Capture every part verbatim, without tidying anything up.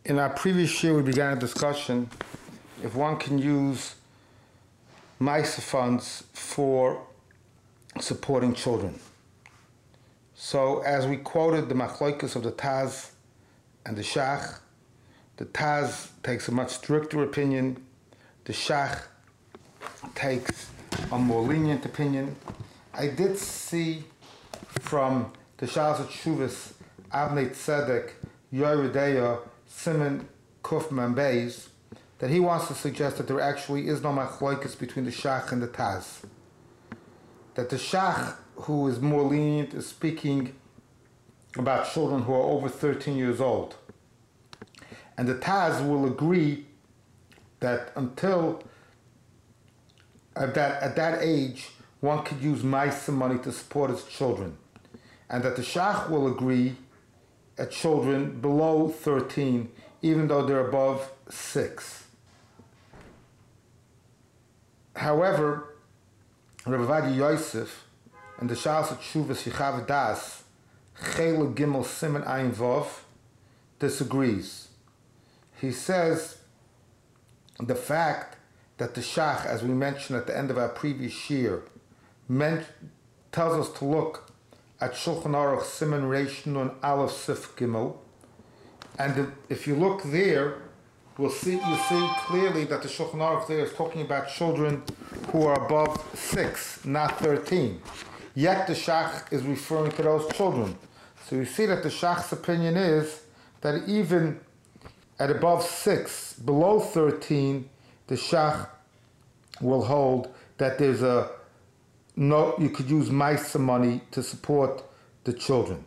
In our previous year, we began a discussion if one can use MISA funds for supporting children. So, as we quoted the machloikus of the Taz and the Shach, the Taz takes a much stricter opinion, the Shach takes a more lenient opinion. I did see from the Shas Tshuvas Avnei Tzedek Yoredeya Simon Kufman Beis that he wants to suggest that there actually is no machloikus between the Shach and the Taz. That the Shach, who is more lenient, is speaking about children who are over thirteen years old. And the Taz will agree that until at that, at that age, one could use MISA money to support his children. And that the Shach will agree at children below thirteen, even though they're above six. However, Rabbi Ovadia Yosef and the Shas Tshuvas Yechav Das Chela Gimel Siman Ayin Vov disagrees. He says the fact that the Shach, as we mentioned at the end of our previous year, meant, tells us to look at Shulchan Aruch Siman Reish Nun Aleph Sif Gimel, and if you look there, we'll see you see clearly that the Shulchan Aruch there is talking about children who are above six, not thirteen. Yet the Shach is referring to those children. So you see that the Shach's opinion is that even at above six, below thirteen, the Shach will hold that there's a no, you could use MISA money to support the children.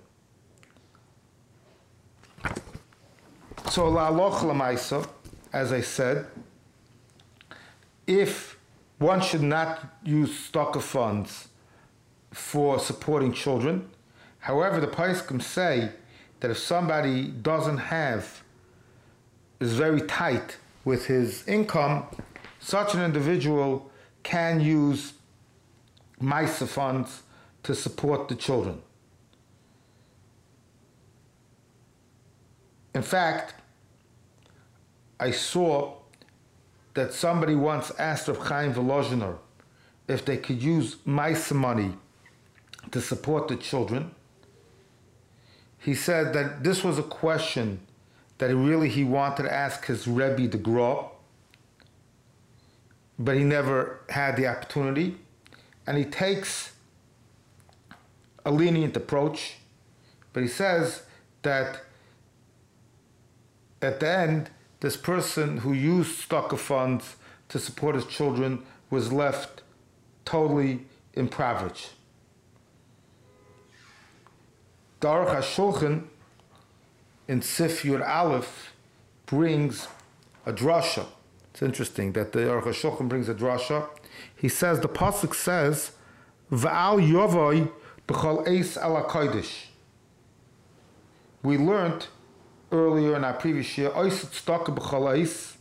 So la'aloch la'MISA, as I said, if one should not use stock of funds for supporting children, however, the Poskim say that if somebody doesn't have, is very tight with his income, such an individual can use MISA funds to support the children. In fact, I saw that somebody once asked Rav Chaim Volozhiner if they could use MISA money to support the children. He said that this was a question that he really he wanted to ask his Rebbe the Gra, but he never had the opportunity. And he takes a lenient approach, but he says that at the end, this person who used stock of funds to support his children was left totally impoverished. The Aruch HaShulchan in Sif Yud Aleph brings a drasha. It's interesting that the Aruch HaShulchan brings a drasha. He says, the pasuk says, V'al yovoi b'chol eis ala kodesh. We learned earlier in our previous year, ois tzedakah b'chol eis,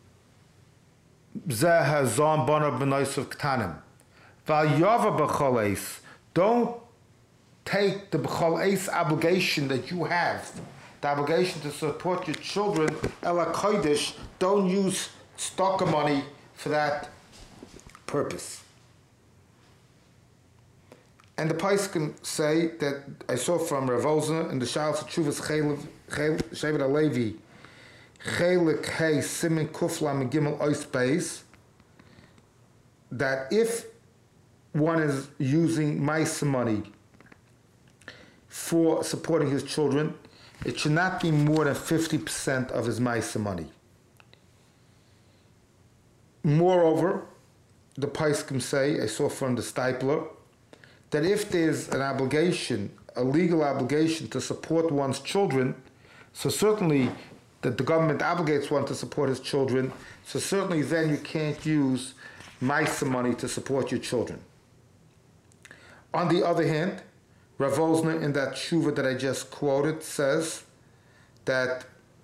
zeh hazon bonar b'noisav k'tanim. V'al yova b'chol eis. Don't take the b'chol eis obligation that you have, the obligation to support your children, ala kodesh. Don't use stock of money for that purpose. And the Poskim say that I saw from Rav Ozner in the Shas Tshuvas Shevet HaLevi Chelik Hey Simin Kuflam Gimel Ois Beis, that if one is using MISA money for supporting his children, it should not be more than fifty percent of his MISA money. Moreover, the Poskim say, I saw from the Stipler, that if there's an obligation, a legal obligation to support one's children, so certainly that the government obligates one to support his children, so certainly then you can't use MISA money to support your children. On the other hand, Rav Ozner in that tshuva that I just quoted says that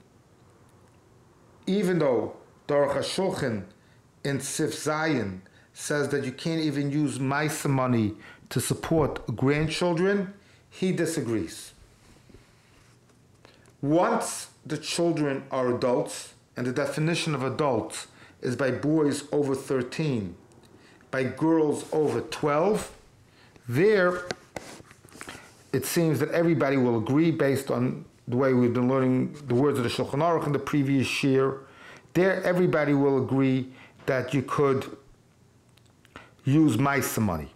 even though the Aruch HaShulchan in Sif Zayin says that you can't even use MISA money to support grandchildren, he disagrees. Once the children are adults, and the definition of adults is by boys over thirteen, by girls over twelve, there it seems that everybody will agree, based on the way we've been learning the words of the Shulchan Aruch in the previous year, there everybody will agree that you could use Maisa money.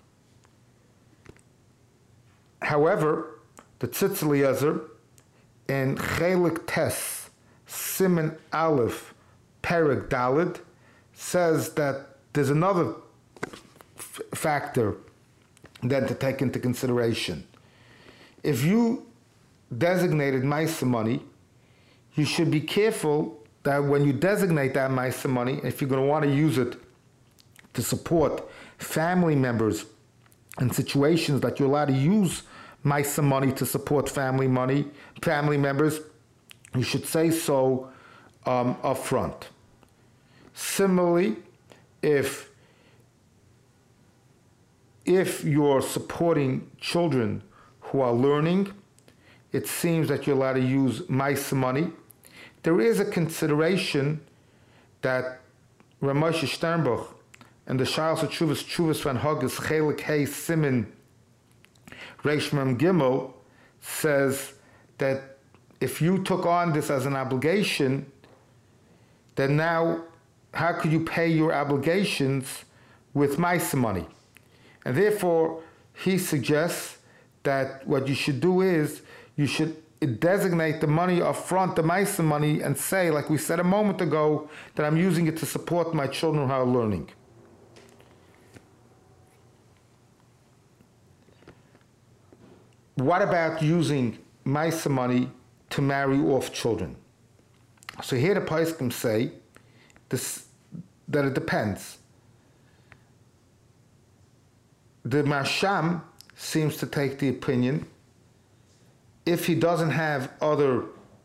However, the Tzitz Eliezer in Chelik Tes Siman Aleph Perek Daled says that there's another f- factor then to take into consideration. If you designated Maisa money, you should be careful that when you designate that Maisa money, if you're going to want to use it to support family members in situations that you're allowed to use Maisa money to support family money, family members, you should say so um, up front. Similarly, if if you're supporting children who are learning, it seems that you're allowed to use Maisa money. There is a consideration that Ramoshe Sternbuch and the Sha'as Tshuvas Tshuvas Van Hogges Chelik Hey Simin Reish Mem Gimel says that if you took on this as an obligation, then now how could you pay your obligations with Maisa money? And therefore, he suggests that what you should do is you should designate the money up front, the Maisa money, and say, like we said a moment ago, that I'm using it to support my children who are learning. What about using Maisa money to marry off children? So here the Poskim say this, that it depends. The Marsham seems to take the opinion, if he doesn't have other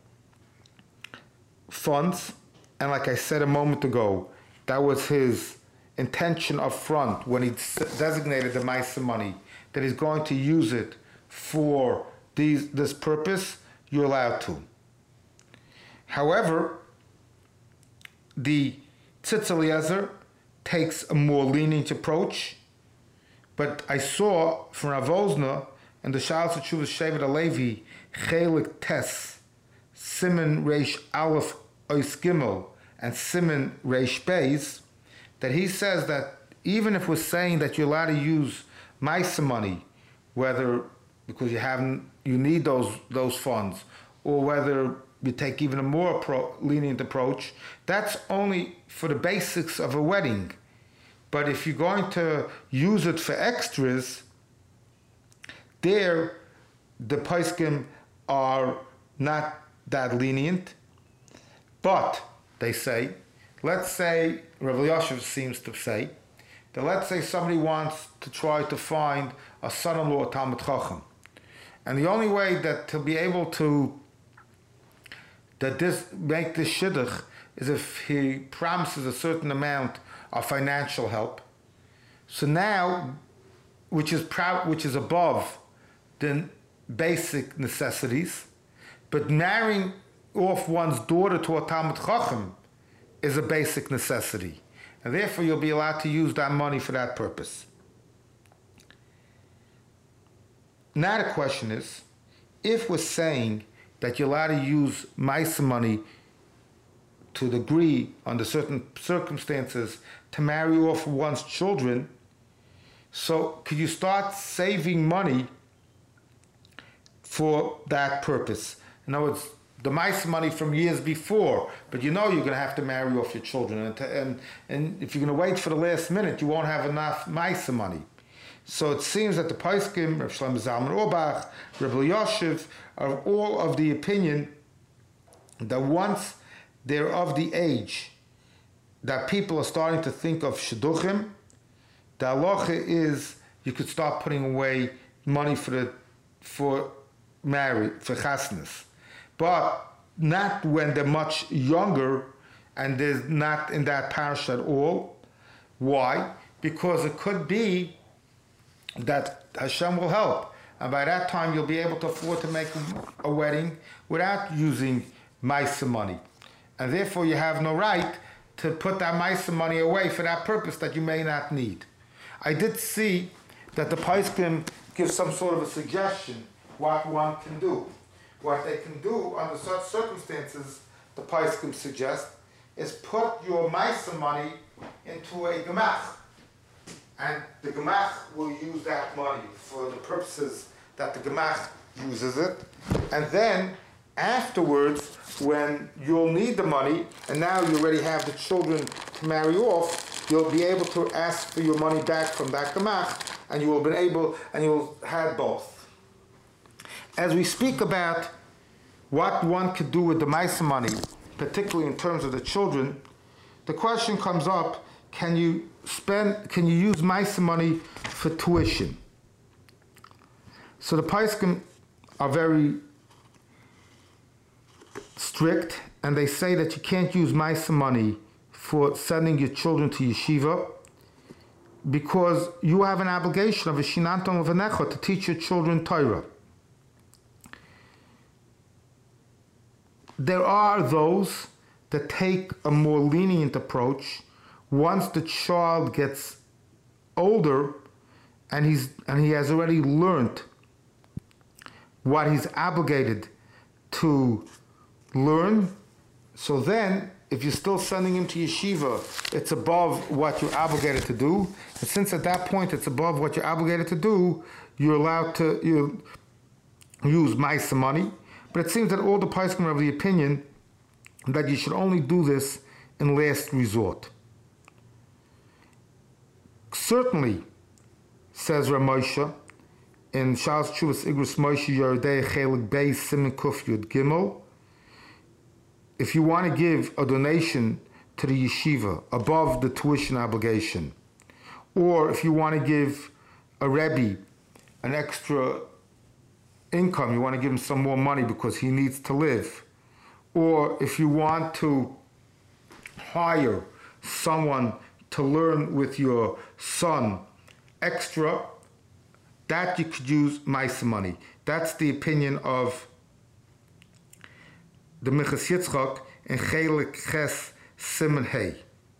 funds, and like I said a moment ago, that was his intention up front when he designated the Maisa money, that he's going to use it for these, this purpose, you're allowed to. However, the Tzitz Eliezer takes a more lenient approach, but I saw from Rav Ozna and the Sha'as Tshuvas Shevet HaLevi Chelik Tes Siman Reish Aleph Ois Gimel and Siman Reish Beis, that he says that even if we're saying that you're allowed to use Maisa money, whether because you haven't, you need those those funds, or whether you take even a more pro, lenient approach, that's only for the basics of a wedding. But if you're going to use it for extras, there the poskim are not that lenient. But they say, let's say, Rav Elyashiv seems to say, that let's say somebody wants to try to find a son-in-law Talmid Chacham. And the only way that to be able to that this make this shidduch is if he promises a certain amount of financial help. So now, which is proud, which is above the basic necessities, but marrying off one's daughter to a Talmid Chacham is a basic necessity, and therefore you'll be allowed to use that money for that purpose. Now the question is, if we're saying that you're allowed to use Maisa money to the degree, under certain circumstances, to marry off one's children, so could you start saving money for that purpose? In other words, the Maisa money from years before, but you know you're going to have to marry off your children, and, to, and, and if you're going to wait for the last minute, you won't have enough Maisa money. So it seems that the Poskim, Rav Shlomo Zalman Auerbach, Rav Elyashiv, are all of the opinion that once they're of the age that people are starting to think of shidduchim, the halacha is you could start putting away money for the for marriage, for chasnas, but not when they're much younger and they're not in that parish at all. Why? Because it could be that Hashem will help, And by that time, you'll be able to afford to make a wedding without using Maisa money. And therefore, you have no right to put that Maisa money away for that purpose that you may not need. I did see that the Paiskim give some sort of a suggestion what one can do. What they can do under such circumstances, the Paiskim suggest, is put your Maisa money into a Gemach. And the Gemach will use that money for the purposes that the Gemach uses it. And then afterwards, when you'll need the money, and now you already have the children to marry off, you'll be able to ask for your money back from that Gemach, and you will be able, and you'll have both. As we speak about what one could do with the Maisa money, particularly in terms of the children, the question comes up, can you spend, can you use Maisa money for tuition? So the Paiskim are very strict, and they say that you can't use Maisa money for sending your children to yeshiva because you have an obligation of a shinantom of a necha to teach your children Torah. There are those that take a more lenient approach once the child gets older and he's and he has already learned what he's obligated to learn. So then, if you're still sending him to yeshiva, it's above what you're obligated to do. And since at that point it's above what you're obligated to do, you're allowed to you use Maisa money. But it seems that all the Paiskim are of the opinion that you should only do this in last resort. Certainly, says Ramosha, in Shas Chuvas Igros Moshe Yerodei Chelik Beis Siman Kuf Yud Gimel, if you want to give a donation to the yeshiva above the tuition obligation, or if you want to give a Rebbe an extra income, you want to give him some more money because he needs to live, or if you want to hire someone to learn with your son extra, that you could use Maisa money. That's the opinion of the Minchas Yitzchak in Chelik Ches Siman Hey.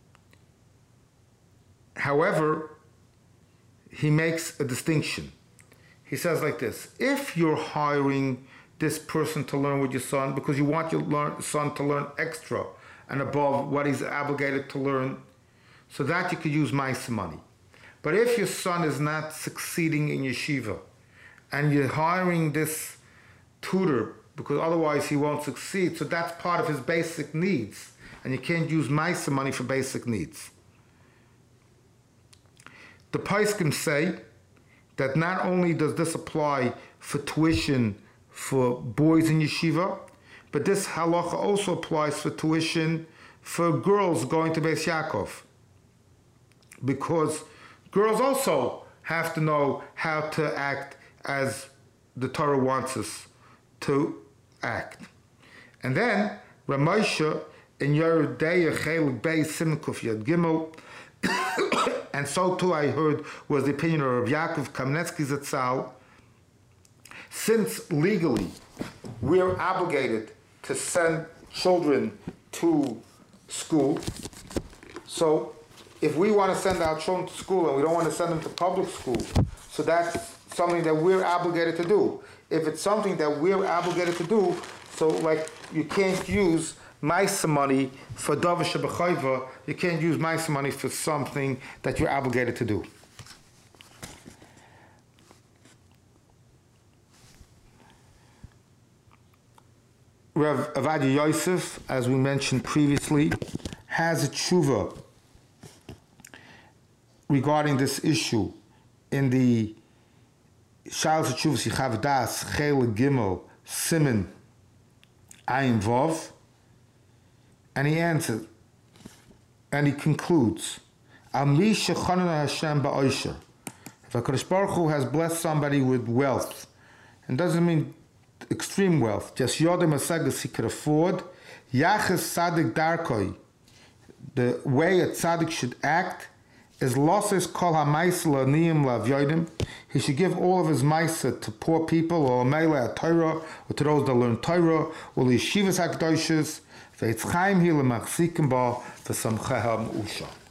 However, he makes a distinction. He says like this: if you're hiring this person to learn with your son because you want your learn, son to learn extra and above what he's obligated to learn, so that you could use Maisa money. But if your son is not succeeding in yeshiva and you're hiring this tutor because otherwise he won't succeed, so that's part of his basic needs, and you can't use Maisa money for basic needs. The Paiskim say that not only does this apply for tuition for boys in yeshiva, but this halacha also applies for tuition for girls going to Beis Yaakov, because girls also have to know how to act as the Torah wants us to act. And then Ramosha in Yerodei Chelik Beis Siman Kuf Yud Gimel, and so too I heard was the opinion of Rav Yaakov Kamenetsky Zatzal, since legally we're obligated to send children to school, so if we want to send our children to school and we don't want to send them to public school, so that's something that we're obligated to do. If it's something that we're obligated to do, so like you can't use Maisa money for Davar Shebechayva, you can't use Maisa money for something that you're obligated to do. Rav Avadia Yosef, as we mentioned previously, has a tshuva regarding this issue in the Shalos Tshuvas Yichav Das Chelik Gimel Siman Ayin Vav, and he answers, and he concludes, Al mi shechanana Hashem ba'osher. If HaKadosh Baruch Hu has blessed somebody with wealth, and doesn't mean extreme wealth, just Yodem Asagas he could afford, Yachas Sadik Darkoi, the way a tzaddik should act, is losses kol ha'maisa la'niyim la'avyodim. He should give all of his maisa to poor people, or meila at Torah, or to those that learn Torah, or yeshivas hakdoshes. Ve'etz chaim hi lemachzikim ba v'samchehem usha.